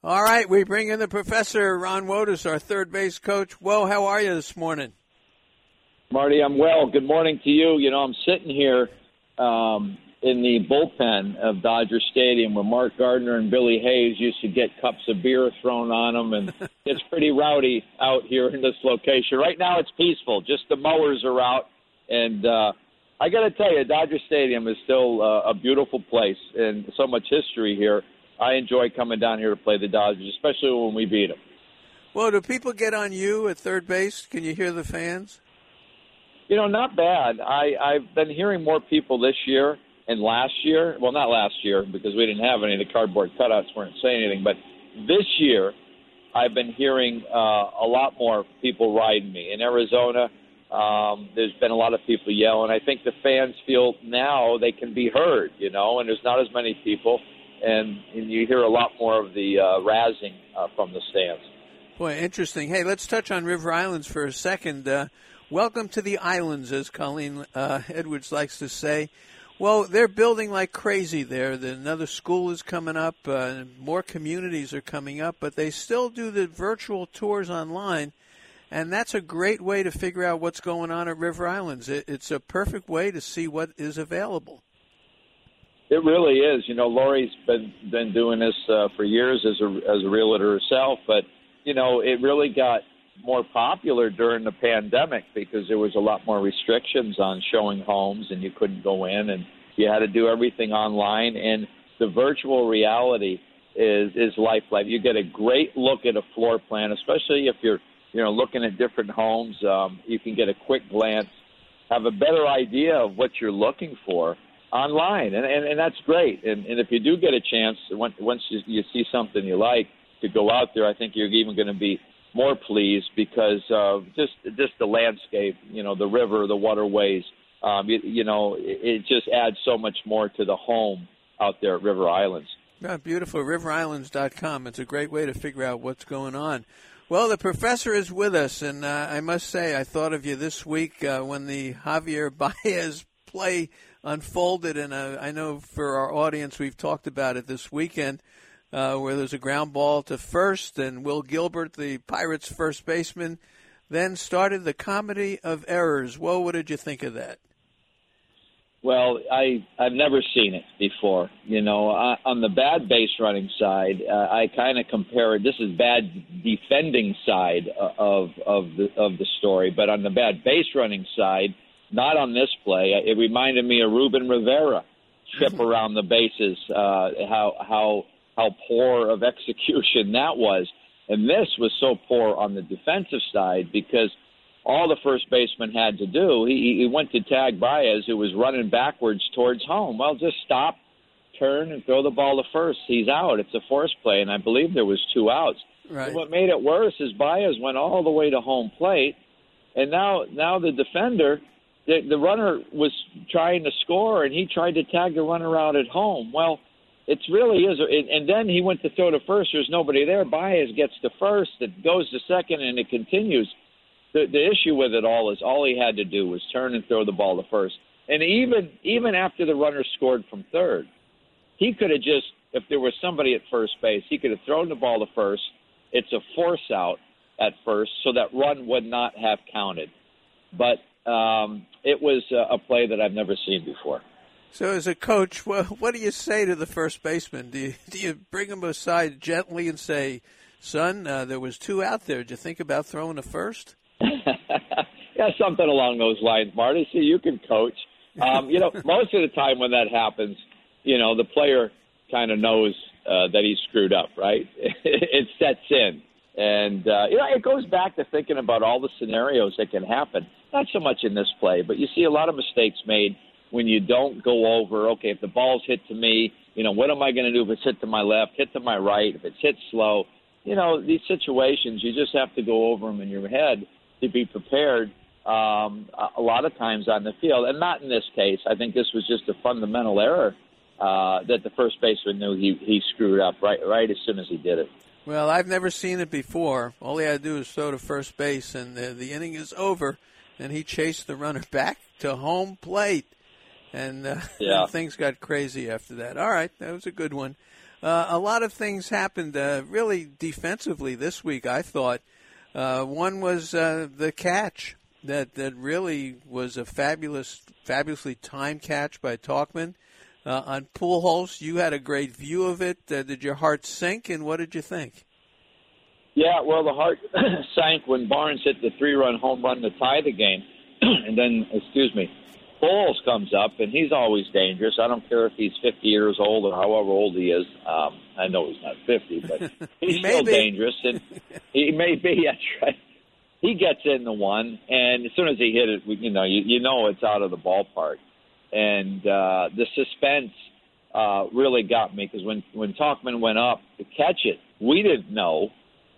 All right, we bring in the professor, Ron Wotus, our third base coach. Whoa, how are you this morning? Marty, I'm well. Good morning to you. You know, I'm sitting here in the bullpen of Dodger Stadium where Mark Gardner and Billy Hayes used to get cups of beer thrown on them, and it's pretty rowdy out here in this location. Right now it's peaceful. Just the mowers are out, and I got to tell you, Dodger Stadium is still a beautiful place and so much history here. I enjoy coming down here to play the Dodgers, especially when we beat them. Well, do people get on you at third base? Can you hear the fans? You know, not bad. I've been hearing more people this year and last year. Well, not last year because we didn't have any. The cardboard cutouts weren't saying anything. But this year, I've been hearing a lot more people riding me. In Arizona, there's been a lot of people yelling. I think the fans feel now they can be heard, you know, and there's not as many people. And you hear a lot more of the razzing from the stands. Boy, interesting. Hey, let's touch on River Islands for a second. Welcome to the islands, as Colleen Edwards likes to say. Well, they're building like crazy there. Another school is coming up. More communities are coming up, but they still do the virtual tours online, and that's a great way to figure out what's going on at River Islands. It's a perfect way to see what is available. It really is. You know, Lori's been doing this for years as a realtor herself, but, you know, it really got more popular during the pandemic because there was a lot more restrictions on showing homes and you couldn't go in and you had to do everything online. And the virtual reality is lifelike. You get a great look at a floor plan, especially if you're, you know, looking at different homes. You can get a quick glance, have a better idea of what you're looking for online. And that's great. And if you do get a chance, once you see something you like, to go out there, I think you're even going to be more pleased because just the landscape, you know, the river, the waterways, you know, it just adds so much more to the home out there at River Islands. Yeah, beautiful. RiverIslands.com. It's a great way to figure out what's going on. Well, the professor is with us, and I must say I thought of you this week when the Javier Baez play unfolded, and I know for our audience we've talked about it this weekend. Where there's a ground ball to first, and Will Gilbert, the Pirates' first baseman, then started the comedy of errors. Whoa, what did you think of that? Well, I've never seen it before. You know, on the bad base running side, I kind of compare it. This is bad defending side of the story, but on the bad base running side, not on this play. It reminded me of Ruben Rivera trip around the bases. How poor of execution that was. And this was so poor on the defensive side because all the first baseman had to do, he went to tag Baez, who was running backwards towards home. Well, just stop, turn, and throw the ball to first. He's out. It's a force play, and I believe there was 2 outs. Right. And what made it worse is Baez went all the way to home plate, and now the defender, the runner was trying to score, and he tried to tag the runner out at home. Well, it really is. And then he went to throw to first. There's nobody there. Baez gets to first. It goes to second, and it continues. The issue with it all is all he had to do was turn and throw the ball to first. And even after the runner scored from third, he could have just, if there was somebody at first base, he could have thrown the ball to first. It's a force out at first, so that run would not have counted. But it was a play that I've never seen before. So as a coach, what do you say to the first baseman? Do you bring him aside gently and say, son, there was 2 out there. Did you think about throwing a first? Yeah, something along those lines, Marty. See, you can coach. You know, most of the time when that happens, you know, the player kind of knows that he's screwed up, right? It sets in. And, you know, it goes back to thinking about all the scenarios that can happen. Not so much in this play, but you see a lot of mistakes made when you don't go over, okay, if the ball's hit to me, you know, what am I going to do if it's hit to my left, hit to my right, if it's hit slow? You know, these situations, you just have to go over them in your head to be prepared a lot of times on the field. And not in this case. I think this was just a fundamental error that the first baseman knew he screwed up right as soon as he did it. Well, I've never seen it before. All he had to do is throw to first base, and the inning is over, and he chased the runner back to home plate. And things got crazy after that. All right, that was a good one. A lot of things happened really defensively this week, I thought. One was the catch that really was a fabulously timed catch by Tauchman. On Pujols, you had a great view of it. Did your heart sink, and what did you think? Yeah, well, the heart sank when Barnes hit the 3-run home run to tie the game. And then, Pujols comes up, and he's always dangerous. I don't care if he's 50 years old or however old he is. I know he's not 50, but he's still dangerous. And he may be, that's right. He gets in the one, and as soon as he hit it, you know it's out of the ballpark. And the suspense really got me, because when Tauchman went up to catch it, we didn't know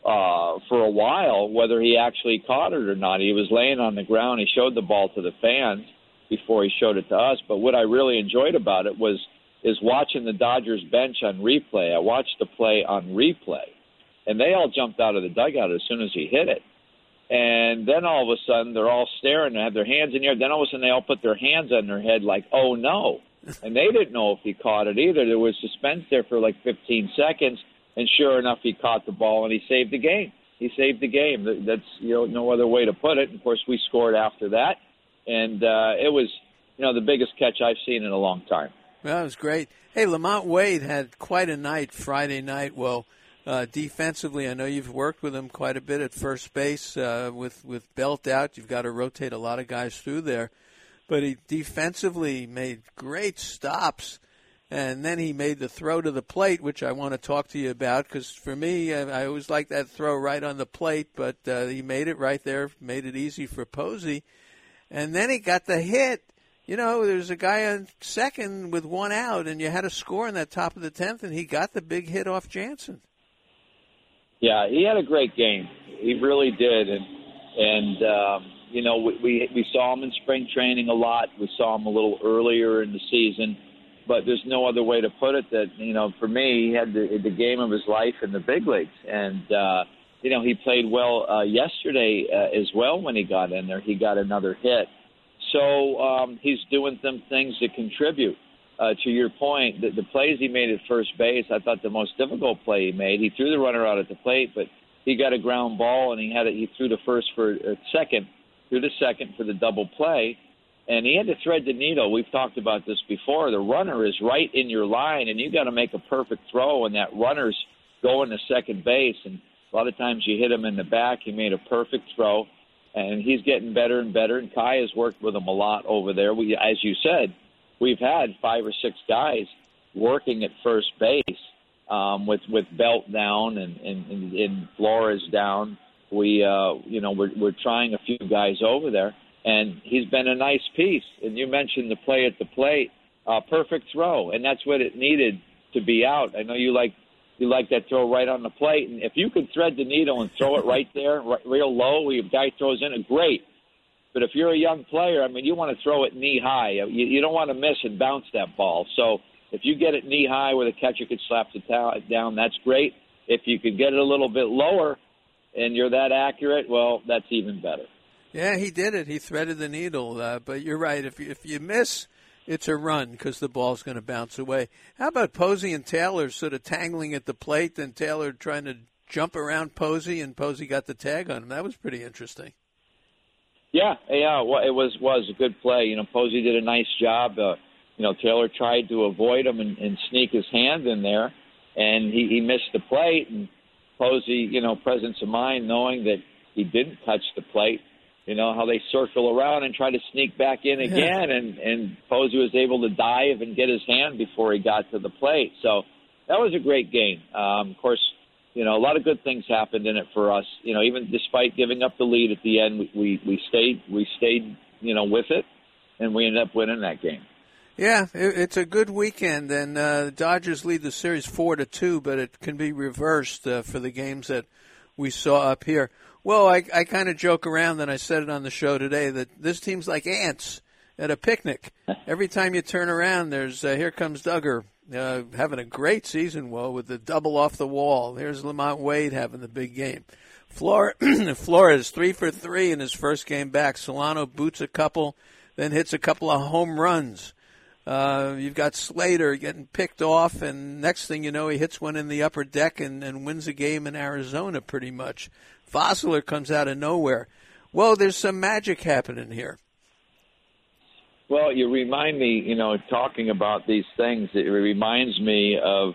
for a while whether he actually caught it or not. He was laying on the ground. He showed the ball to the fans before he showed it to us. But what I really enjoyed about it is watching the Dodgers bench on replay. I watched the play on replay, and they all jumped out of the dugout as soon as he hit it. And then all of a sudden, they're all staring. They have their hands in the air. Then all of a sudden, they all put their hands on their head like, oh, no. And they didn't know if he caught it either. There was suspense there for like 15 seconds. And sure enough, he caught the ball, and he saved the game. He saved the game. That's no other way to put it. And, of course, we scored after that. And it was, the biggest catch I've seen in a long time. Well, it was great. Hey, Lamont Wade had quite a night Friday night. Well, defensively, I know you've worked with him quite a bit at first base with Belt out. You've got to rotate a lot of guys through there. But he defensively made great stops. And then he made the throw to the plate, which I want to talk to you about, because for me, I always like that throw right on the plate, but he made it right there, made it easy for Posey. And then he got the hit. There's a guy on second with one out, and you had a score in that top of the 10th, and he got the big hit off Jansen. Yeah, he had a great game. He really did. And we saw him in spring training a lot. We saw him a little earlier in the season. But there's no other way to put it that, for me, he had the game of his life in the big leagues. And, he played well yesterday as well when he got in there. He got another hit. So he's doing some things to contribute. To your point, the plays he made at first base, I thought the most difficult play he made, he threw the runner out at the plate, but he got a ground ball, and he threw the first for second, threw the second for the double play. And he had to thread the needle. We've talked about this before. The runner is right in your line, and you got to make a perfect throw, and that runner's going to second base. And a lot of times you hit him in the back. He made a perfect throw, and he's getting better and better. And Kai has worked with him a lot over there. As you said, we've had 5 or 6 guys working at first base with Belt down and Flores down. We're trying a few guys over there. And he's been a nice piece. And you mentioned the play at the plate, perfect throw, and that's what it needed to be out. I know you like that throw right on the plate, and if you could thread the needle and throw it right there, real low, where your guy throws in it, great. But if you're a young player, you want to throw it knee high. You don't want to miss and bounce that ball. So if you get it knee high where the catcher could slap it down, that's great. If you could get it a little bit lower and you're that accurate, well, that's even better. Yeah, he did it. He threaded the needle. But you're right. If you miss, it's a run because the ball's going to bounce away. How about Posey and Taylor sort of tangling at the plate, and Taylor trying to jump around Posey, and Posey got the tag on him? That was pretty interesting. Yeah. Well, it was a good play. Posey did a nice job. Taylor tried to avoid him and sneak his hand in there, and he missed the plate. And Posey, presence of mind, knowing that he didn't touch the plate. How they circle around and try to sneak back in again, and Posey was able to dive and get his hand before he got to the plate. So that was a great game. Of course, a lot of good things happened in it for us. Even despite giving up the lead at the end, we stayed, with it, and we ended up winning that game. Yeah, it's a good weekend, and the Dodgers lead the series 4-2, but it can be reversed for the games that we saw up here. Well, I kind of joke around, and I said it on the show today, that this team's like ants at a picnic. Every time you turn around, there's here comes Duggar having a great season, with the double off the wall. There's Lamont Wade having the big game. Flores 3 for 3 in his first game back. Solano boots a couple, then hits a couple of home runs. You've got Slater getting picked off, and next thing you know, he hits one in the upper deck and wins a game in Arizona pretty much. Vosler comes out of nowhere. Whoa, there's some magic happening here. Well, you remind me, talking about these things, it reminds me of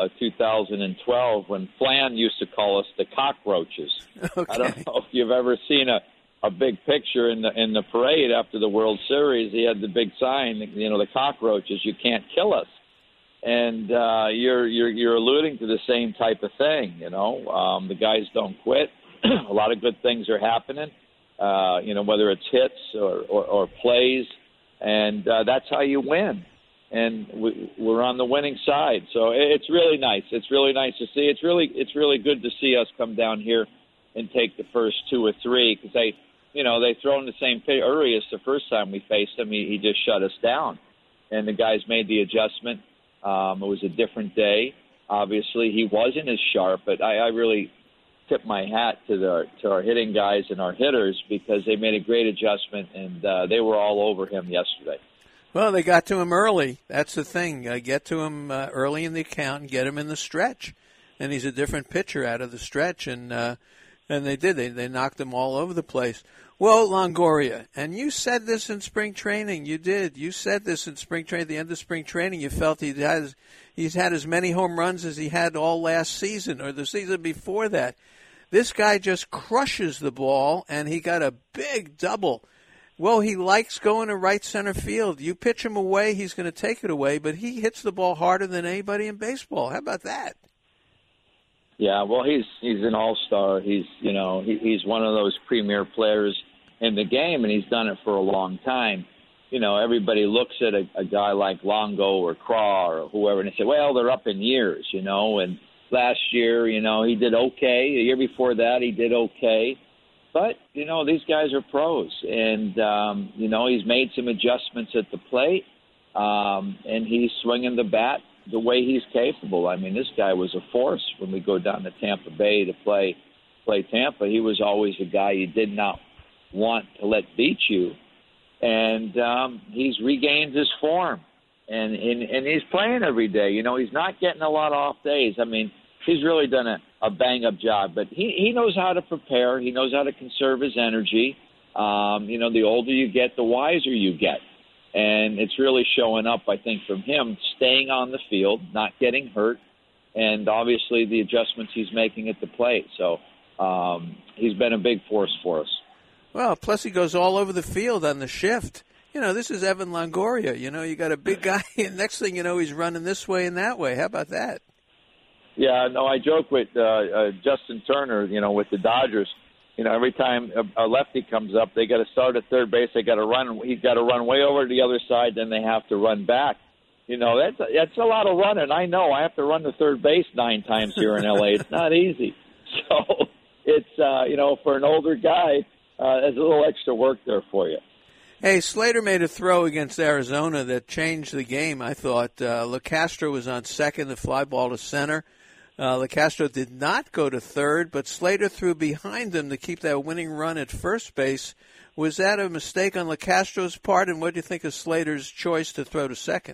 2012 when Flan used to call us the cockroaches. Okay. I don't know if you've ever seen a big picture in the parade after the World Series. He had the big sign, the cockroaches, you can't kill us. And you're alluding to the same type of thing, The guys don't quit. A lot of good things are happening, whether it's hits or plays. And that's how you win. And we're on the winning side. So it's really nice. It's really nice to see. It's really good to see us come down here and take the first 2 or 3 because they throw in the same pit. Urias, the first time we faced him, he just shut us down. And the guys made the adjustment. It was a different day. Obviously, he wasn't as sharp, but I really tip my hat to our hitting guys and our hitters because they made a great adjustment, and they were all over him yesterday. Well, they got to him early. That's the thing. Get to him early in the account and get him in the stretch. And he's a different pitcher out of the stretch, and they did. They knocked him all over the place. Well, Longoria, and you said this in spring training. You did. You said this in spring training. At the end of spring training, you felt he's had as many home runs as he had all last season or the season before that. This guy just crushes the ball, and he got a big double. Well, he likes going to right center field. You pitch him away, he's going to take it away, but he hits the ball harder than anybody in baseball. How about that? Yeah, well, he's an all-star. He's one of those premier players in the game, and he's done it for a long time. Everybody looks at a guy like Longo or Craw or whoever, and they say, well, they're up in years, and last year, he did okay. The year before that, he did okay. But, these guys are pros. And, he's made some adjustments at the plate. And he's swinging the bat the way he's capable. I mean, this guy was a force when we go down to Tampa Bay to play Tampa. He was always a guy you did not want to let beat you. And he's regained his form. And he's playing every day. He's not getting a lot of off days. I mean, he's really done a bang-up job. But he knows how to prepare. He knows how to conserve his energy. The older you get, the wiser you get. And it's really showing up, I think, from him, staying on the field, not getting hurt, and obviously the adjustments he's making at the plate. So he's been a big force for us. Well, plus he goes all over the field on the shift. This is Evan Longoria. You got a big guy, and next thing you know, he's running this way and that way. How about that? Yeah, no, I joke with Justin Turner, with the Dodgers. Every time a lefty comes up, they got to start at third base. They got to run. He's got to run way over to the other side. Then they have to run back. That's a lot of running. I know. I have to run to third base 9 times here in L.A. It's not easy. So it's for an older guy, there's a little extra work there for you. Hey, Slater made a throw against Arizona that changed the game, I thought. LeCastro was on second, the fly ball to center. LeCastro did not go to third, but Slater threw behind him to keep that winning run at first base. Was that a mistake on LeCastro's part, and what do you think of Slater's choice to throw to second?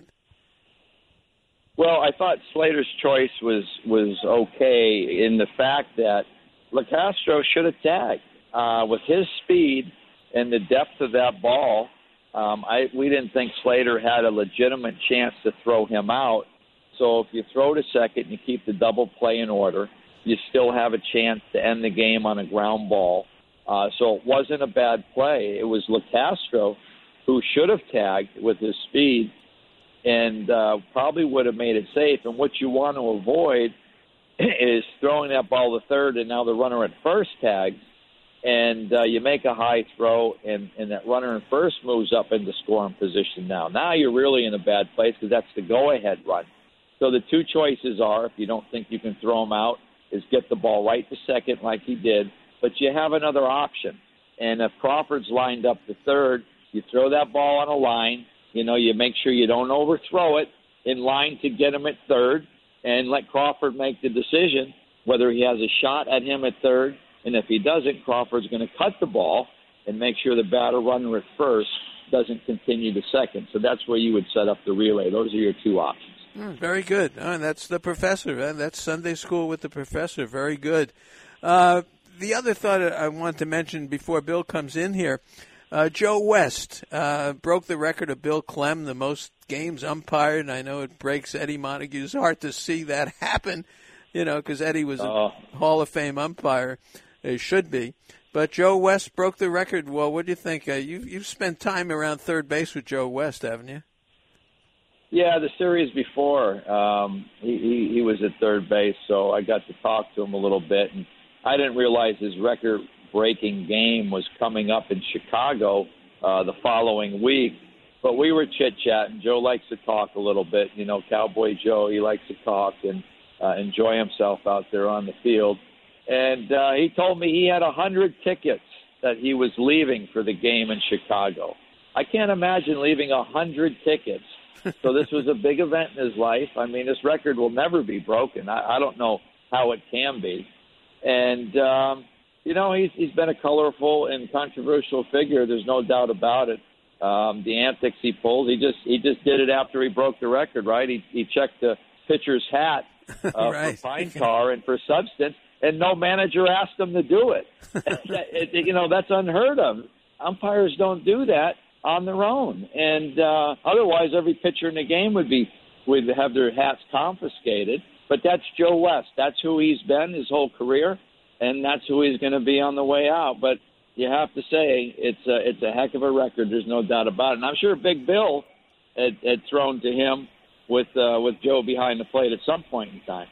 Well, I thought Slater's choice was okay in the fact that LeCastro should have tagged. With his speed and the depth of that ball, we didn't think Slater had a legitimate chance to throw him out. So if you throw to second and you keep the double play in order, you still have a chance to end the game on a ground ball. So it wasn't a bad play. It was LeCastro who should have tagged with his speed and probably would have made it safe. And what you want to avoid is throwing that ball to third and now the runner at first tags. And you make a high throw, and that runner in first moves up into scoring position now. Now you're really in a bad place because that's the go-ahead run. So the two choices are, if you don't think you can throw him out, is get the ball right to second like he did, but you have another option. And if Crawford's lined up to third, you throw that ball on a line. You make sure you don't overthrow it in line to get him at third and let Crawford make the decision whether he has a shot at him at third. And if he doesn't, Crawford's going to cut the ball and make sure the batter runner at first doesn't continue to second. So that's where you would set up the relay. Those are your two options. Very good. That's the professor. That's Sunday School with the Professor. Very good. The other thought I want to mention before Bill comes in here, Joe West broke the record of Bill Clem, the most games umpired, and I know it breaks Eddie Montague's heart to see that happen, because Eddie was a Hall of Fame umpire. It should be. But Joe West broke the record. Well, what do you think? You've spent time around third base with Joe West, haven't you? Yeah, the series before, he was at third base, so I got to talk to him a little bit. And I didn't realize his record-breaking game was coming up in Chicago the following week. But we were chit-chatting. Joe likes to talk a little bit. Cowboy Joe, he likes to talk and enjoy himself out there on the field. And he told me he had 100 tickets that he was leaving for the game in Chicago. I can't imagine leaving 100 tickets. So this was a big event in his life. I mean, this record will never be broken. I don't know how it can be. And, he's been a colorful and controversial figure. There's no doubt about it. The antics he pulls, he just did it after he broke the record, right? He checked the pitcher's hat right. for pine tar and for substance, and no manager asked him to do it. That's unheard of. Umpires don't do that on their own, and otherwise every pitcher in the game would have their hats confiscated. But that's Joe West. That's who he's been his whole career, and that's who he's going to be on the way out. But you have to say it's a heck of a record. There's no doubt about it. And I'm sure Big Bill had thrown to him with Joe behind the plate at some point in time.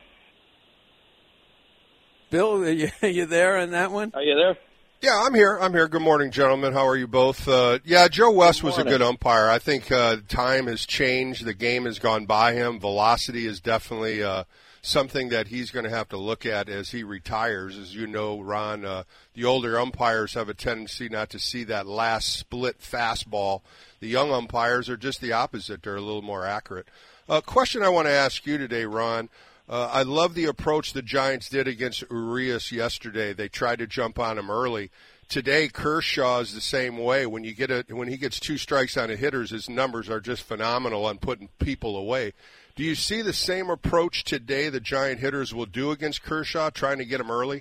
Bill, are you there on that one? Are you there? Yeah, I'm here. Good morning, gentlemen. How are you both? Joe West was a good umpire. I think time has changed. The game has gone by him. Velocity is definitely something that he's going to have to look at as he retires. As you know, Ron, the older umpires have a tendency not to see that last split fastball. The young umpires are just the opposite. They're a little more accurate. Question I want to ask you today, Ron. I love the approach the Giants did against Urias yesterday. They tried to jump on him early. Today, Kershaw is the same way. When he gets two strikes on the hitters, his numbers are just phenomenal on putting people away. Do you see the same approach today the Giant hitters will do against Kershaw, trying to get him early?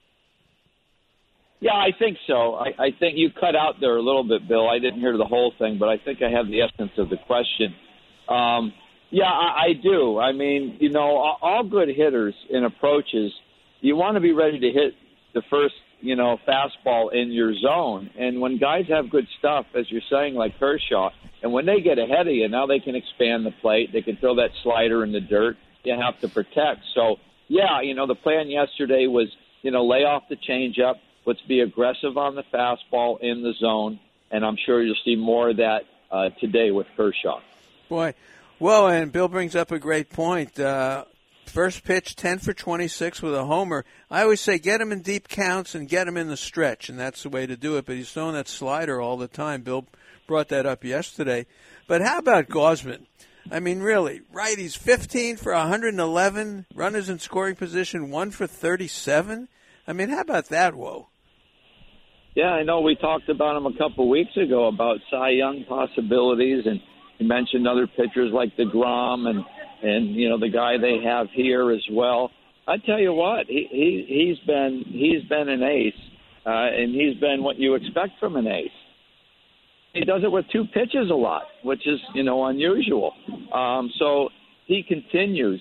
Yeah, I think so. I think you cut out there a little bit, Bill. I didn't hear the whole thing, but I think I have the essence of the question. Yeah, I do. I mean, all good hitters in approaches, you want to be ready to hit the first, fastball in your zone. And when guys have good stuff, as you're saying, like Kershaw, and when they get ahead of you, now they can expand the plate. They can throw that slider in the dirt. You have to protect. So, yeah, the plan yesterday was, lay off the changeup. Let's be aggressive on the fastball in the zone. And I'm sure you'll see more of that today with Kershaw. Boy. Well, and Bill brings up a great point. First pitch, 10 for 26 with a homer. I always say get him in deep counts and get him in the stretch, and that's the way to do it. But he's throwing that slider all the time. Bill brought that up yesterday. But how about Gausman? I mean, really, right? He's 15 for 111, runners in scoring position, 1 for 37. I mean, how about that, whoa? Yeah, I know we talked about him a couple weeks ago about Cy Young possibilities, and you mentioned other pitchers like DeGrom and the guy they have here as well. I tell you what, he's been an ace, and he's been what you expect from an ace. He does it with two pitches a lot, which is unusual. So he continues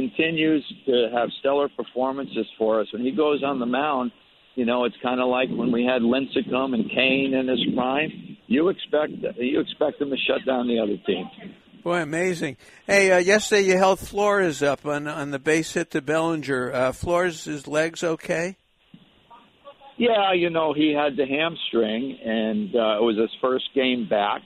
to have stellar performances for us. When he goes on the mound, it's kind of like when we had Lincecum and Kane in his prime. You expect them to shut down the other team. Boy, amazing. Hey, yesterday you held Flores up on the base hit to Bellinger. Flores, his legs okay? Yeah, he had the hamstring, and it was his first game back.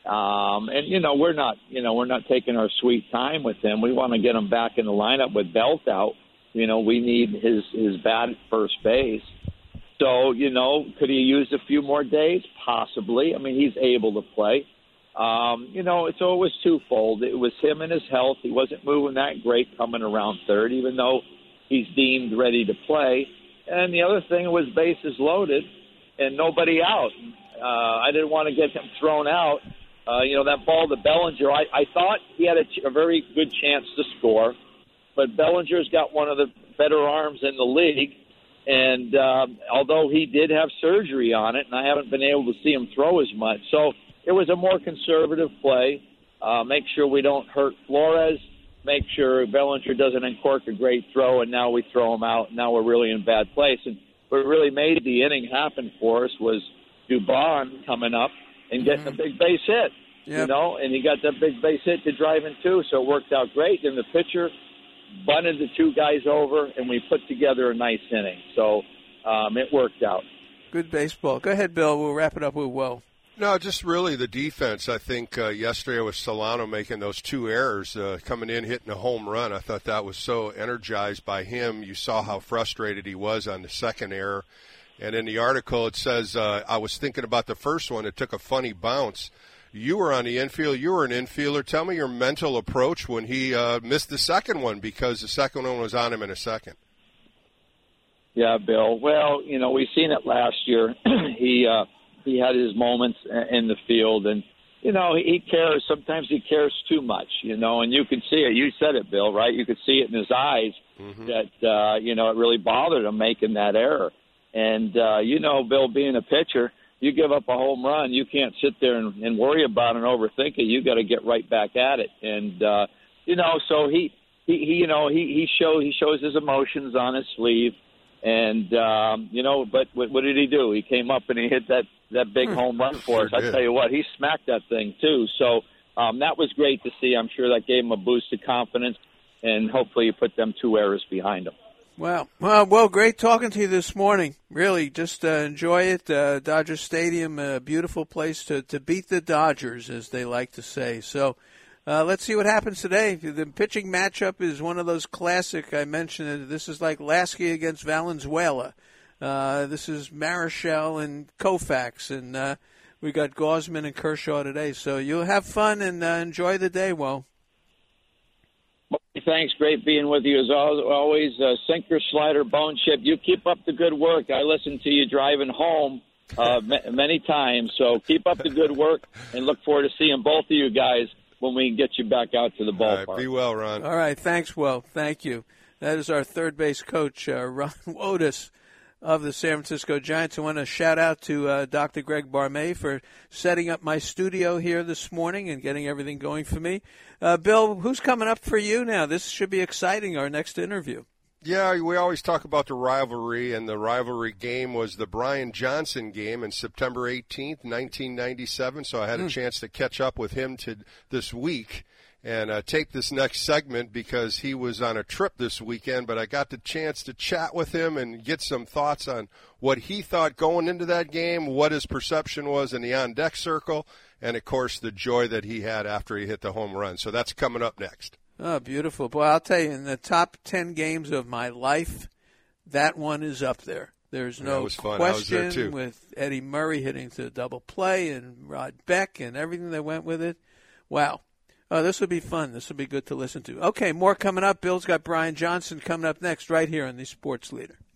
And we're not taking our sweet time with him. We want to get him back in the lineup with Belt out. We need his bat at first base. So, could he use a few more days? Possibly. I mean, he's able to play. So it was twofold. It was him and his health. He wasn't moving that great coming around third, even though he's deemed ready to play. And the other thing was bases loaded and nobody out. I didn't want to get him thrown out. That ball to Bellinger, I thought he had a very good chance to score, but Bellinger's got one of the better arms in the league. And although he did have surgery on it, and I haven't been able to see him throw as much. So it was a more conservative play. Make sure we don't hurt Flores. Make sure Bellinger doesn't uncork a great throw, and now we throw him out. Now we're really in bad place. And what really made the inning happen for us was Dubon coming up and getting a big base hit. Yep. And he got that big base hit to drive in two, so it worked out great. And the pitcher bunted the two guys over, and we put together a nice inning. So it worked out. Good baseball. Go ahead, Bill. We'll wrap it up with Will. No, just really the defense. I think yesterday with Solano making those two errors, coming in, hitting a home run. I thought that was so energized by him. You saw how frustrated he was on the second error. And in the article it says, I was thinking about the first one. It took a funny bounce. You were on the infield. You were an infielder. Tell me your mental approach when he missed the second one, because the second one was on him in a second. Yeah, Bill. Well, we've seen it last year. He had his moments in the field, and, he cares. Sometimes he cares too much, and you can see it. You said it, Bill, right? You could see it in his eyes that, it really bothered him making that error. And, Bill, being a pitcher, you give up a home run, you can't sit there and worry about it and overthink it. You got to get right back at it. And, so he shows his emotions on his sleeve. And, but what did he do? He came up and he hit that big home run for us. I tell you what, he smacked that thing too. So that was great to see. I'm sure that gave him a boost of confidence, and hopefully you put them two errors behind him. Wow. Well, great talking to you this morning. Really, just enjoy it. Dodger Stadium, a beautiful place to beat the Dodgers, as they like to say. So let's see what happens today. The pitching matchup is one of those classic. I mentioned this is like Lasky against Valenzuela. This is Marichal and Koufax, and we got Gausman and Kershaw today. So you'll have fun and enjoy the day, Will. Thanks. Great being with you as always. Sinker, slider, bone chip. You keep up the good work. I listen to you driving home many times. So keep up the good work, and look forward to seeing both of you guys when we can get you back out to the ballpark. All right, be well, Ron. All right. Thanks, Will. Thank you. That is our third base coach, Ron Wotus of the San Francisco Giants. I want to shout out to Dr. Greg Barmay for setting up my studio here this morning and getting everything going for me. Bill, who's coming up for you now? This should be exciting, our next interview. Yeah, we always talk about the rivalry, and the rivalry game was the Brian Johnson game on September 18th, 1997, so I had a chance to catch up with him this week and tape this next segment because he was on a trip this weekend, but I got the chance to chat with him and get some thoughts on what he thought going into that game, what his perception was in the on-deck circle, and, of course, the joy that he had after he hit the home run. So that's coming up next. Oh, beautiful. Boy, I'll tell you, in the top 10 games of my life, that one is up there. There's no question, with Eddie Murray hitting the double play and Rod Beck and everything that went with it. Wow. Oh, this will be fun. This will be good to listen to. Okay, more coming up. Bill's got Brian Johnson coming up next right here on the Sports Leader.